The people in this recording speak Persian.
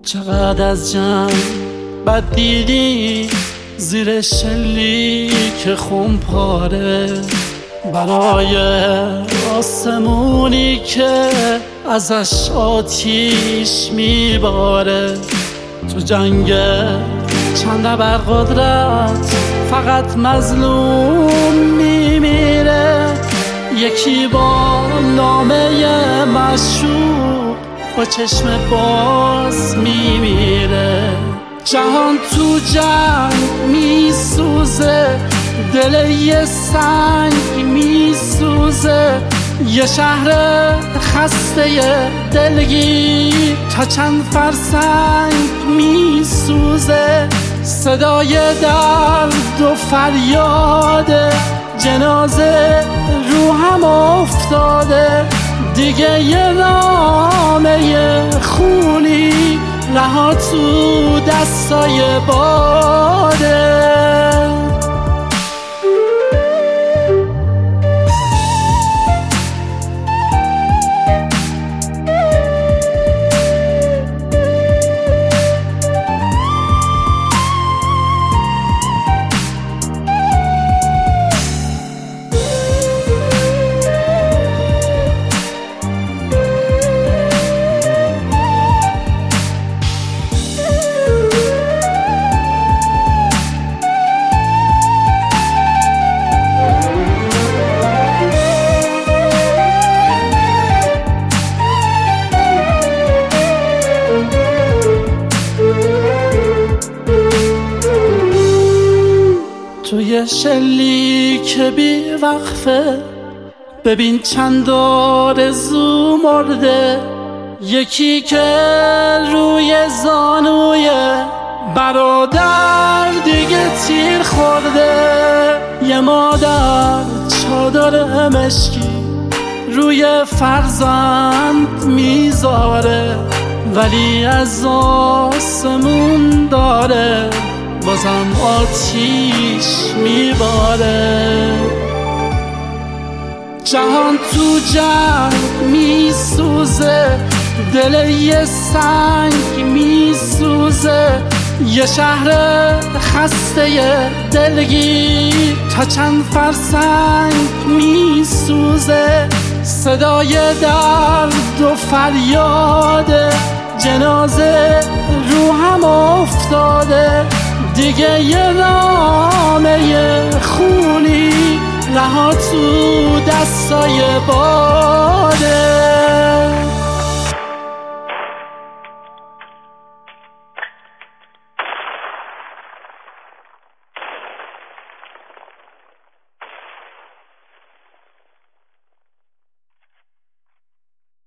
چقدر از جنگ بد دیدی زیر شلیک خونپاره، برای آسمونی که ازش آتیش میباره. تو جنگ چند ابرقدرت فقط مظلوم میمیره، یکی با نامه مشوق با چشم باز میمیره. جهان تو جنگ میسوزه، دل یه سنگ میسوزه، یه شهر خسته دلگیر تا چند فرسنگ میسوزه. صدای درد و فریاد جنازه رو هم افتاده، دیگه یه نامه خونی رها تو دستای باده. توی شلیک بی وقفه ببین چند آرزو مرده، یکی که روی زانوی برادر دیگه تیر خورده، یه مادر چادر مشکی روی فرزند میذاره، ولی از آسمون داره بازم آتیش میباره. جهان تو جنگ میسوزه، دل یه سنگ میسوزه، یه شهر خسته دلگیر تا چند فرسنگ میسوزه. صدای درد و فریاد جنازه رو هم افتاده، دیگه یه نامه خونی رها تو دستای باده.